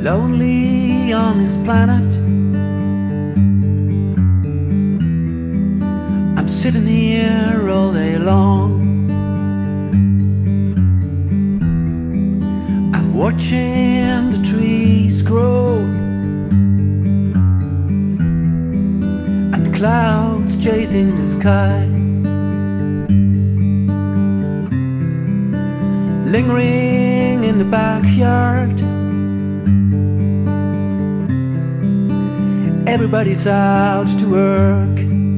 lonely on this planet. I'm sitting here all day long. I'm watching the trees grow and clouds chasing the sky, lingering in the backyard. Everybody's out to work.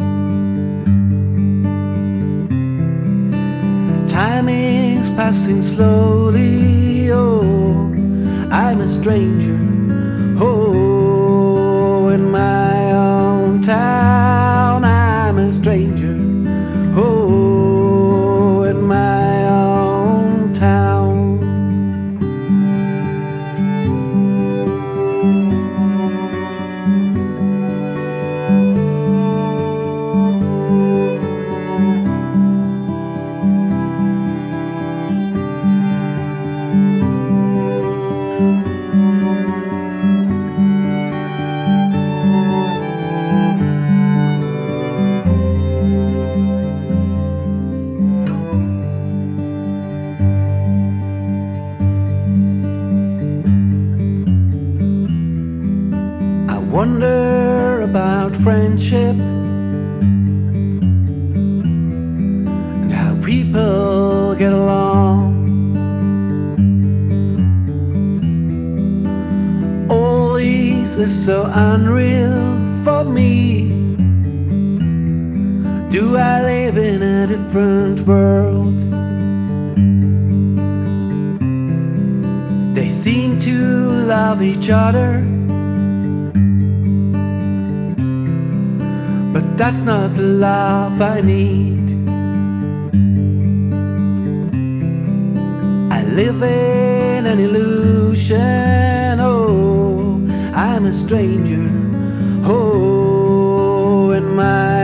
Time is passing slowly. Oh, I'm a stranger. Oh, in my own town, I'm a stranger. Oh, in my own town. Wonder about friendship and how people get along. All this is so unreal for me. Do I live in a different world? They seem to love each other, but that's not the love I need. I live in an illusion. Oh, I'm a stranger. Oh, in my